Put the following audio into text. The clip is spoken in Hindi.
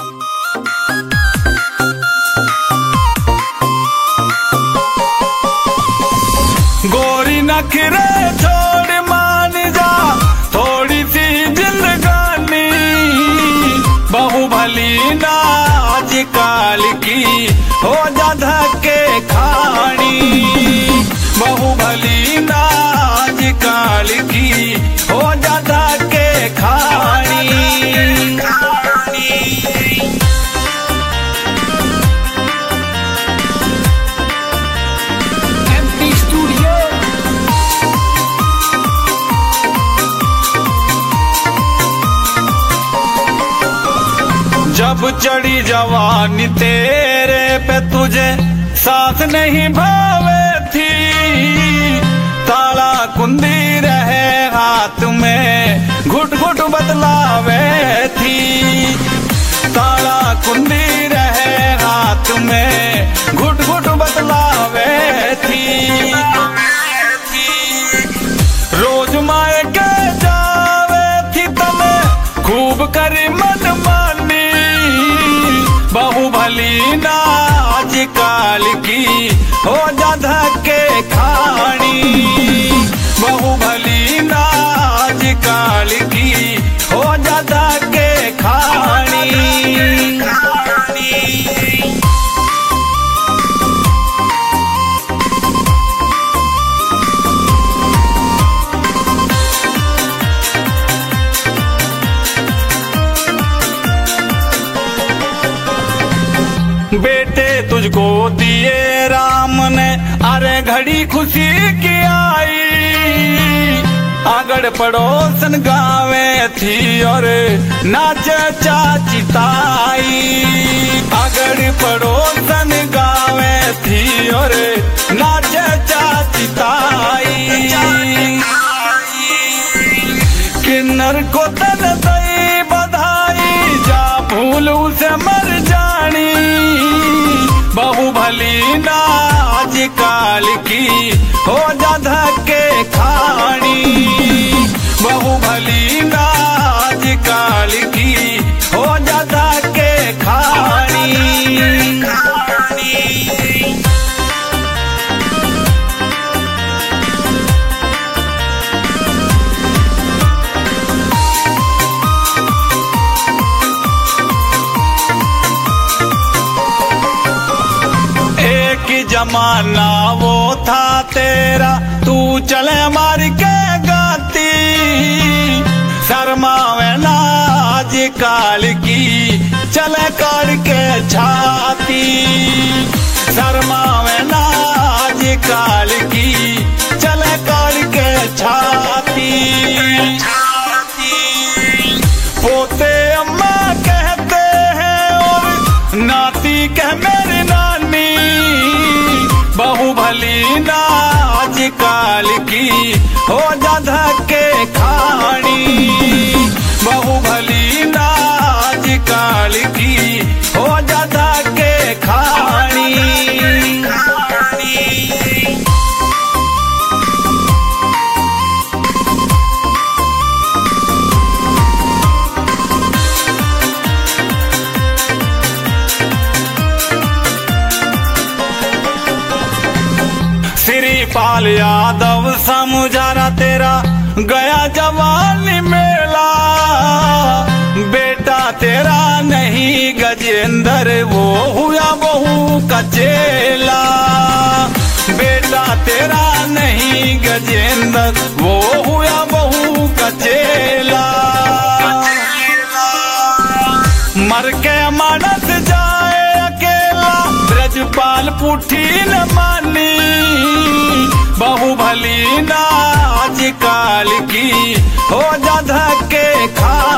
गोरी नखरे छोड़ मान जा थोड़ी सी जिंदगानी, बहु भली ना आजकल की हो जा धक्के खानी, बहु भली ना आजकल की हो जा धक्के खानी। जब चढ़ी जवानी तेरे पे तुझे सांस नहीं भावे थी, ताला कुंदी रहे हाथ में घुट घुट बतलावे थी, ताला कुंदी रहे हाथ में घुट घुट बतलावे थी। रोज माए के जावे थी तने खूब करी मन मानी, बहु भली ना आजकल की हो जा धक्के खानी, बहु भली ना आजकल की हो जा धक्के खानी। बेटे तुझको दिए राम ने अरे घड़ी खुशी की आई, आगड़ पड़ोसन गावे थी और नाचे चाची ताई, आगड़ पड़ोसन गावे थी और नाचे चाची ताई। किन्नर को तन दई बधाई जा भूल उसे मर जानी, बहु भली ना आजकल की हो जा धक्के खानी, बहु भली ना आजकल की हो जा धक्के खानी। जमाना वो था तेरा तू चले मार के गाती, शर्मावे ना आजकल की चले करके छाती, शर्मावे ना आजकल की चले करके छाती। पोते अम्मा कहते हैं और नाती कह मेरी नानी, बहु भली ना आजकल की हो जा धक्के खानी, बहु भली ना आजकल की हो जा धक्के खानी। पाल यादव समुझारा तेरा गया जवानी मेला, बेटा तेरा नहीं गजेंद्र वो हुआ बहू का चेला, बेटा तेरा नहीं गजेंद्र वो हुआ बहू का चेला। मर के मानस जाए अकेला ब्रजपाल पुठी न मानी, बहु भली ना आजकल की हो जा धक्के खा